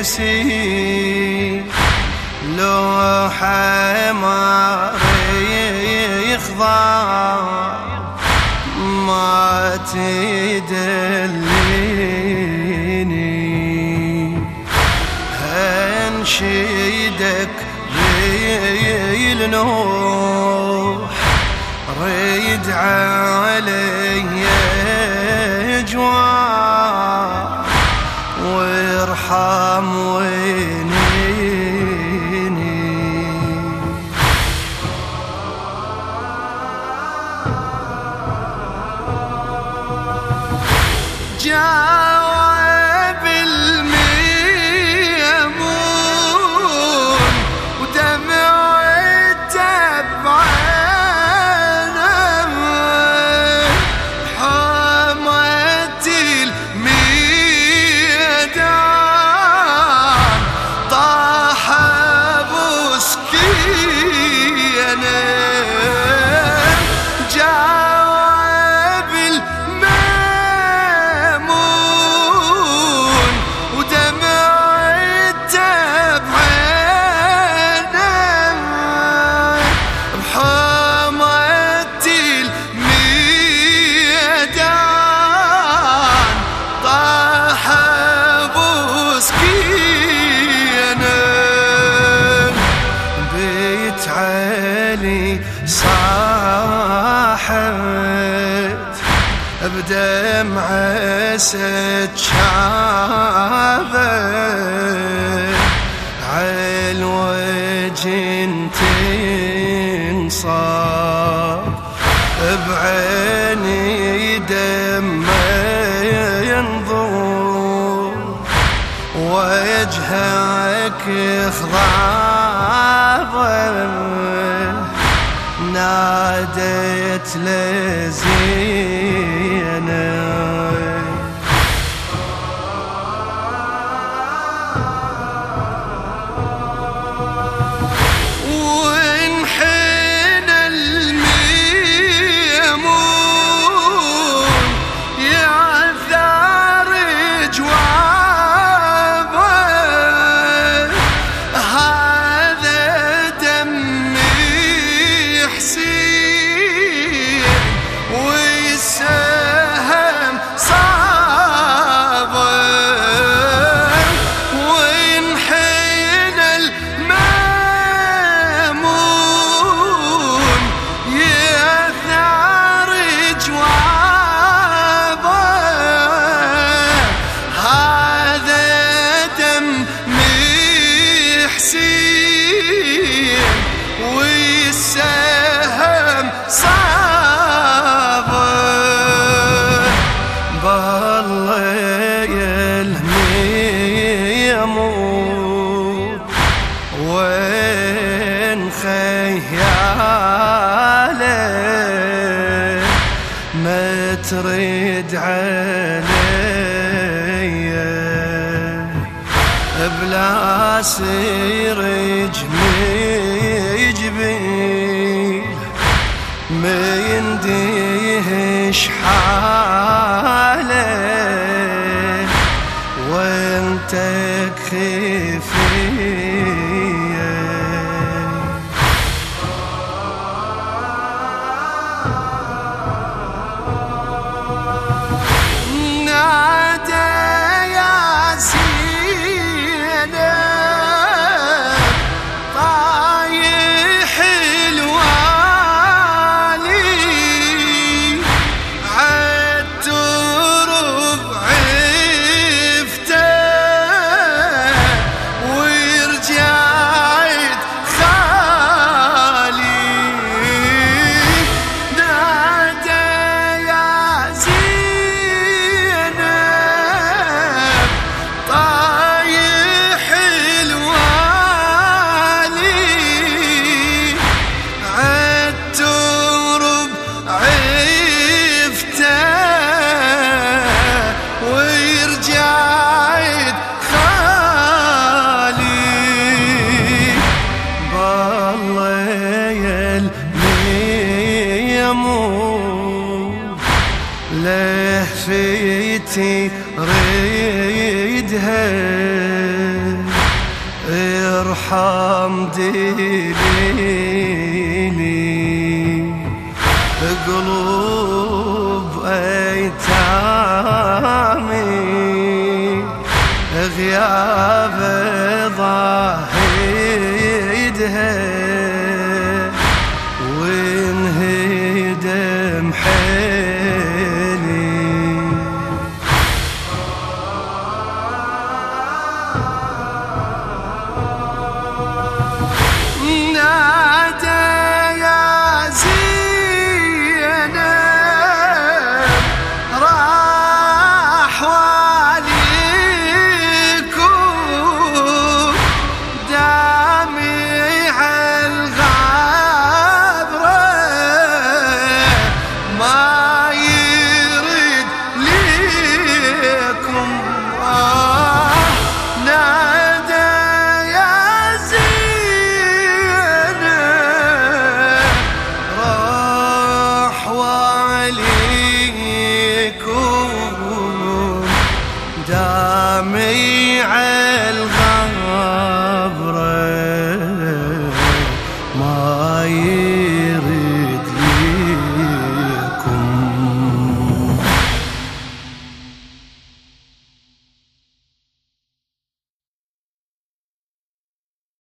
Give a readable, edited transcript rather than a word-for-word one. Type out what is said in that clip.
يسير لوحة ما يخضع ما تدليني هنشيدك للنوح ريد علي جوار وارحم وينيني جاوب الميمون ودمعته بعينه حمت الميدان طاح ابو سكينه صاحت بدمعة سجابة عالوجه تنصاب بعيني دمه ينظر وجهك خضابه نادت لزينب وانحنى الميمون يعثر جوابه هذا دمي حسين والسهم صابه وانحنى المامون يثار جوابه هذا دمي حسين والسهم صابه بالله الميمون وين خياله ما تريد علي بلا سيرج مجبيل ما ينديهش حاله وانت كفية نادى يا زينب طايح الوالي عالترب عفته ورجعت خالي نادى يا زينب طايح الوالي عالترب عفته ورجعت خالي بالله يا الميمون لهفتي ريدها ارحم دليلي قلوب ايتامي غيابك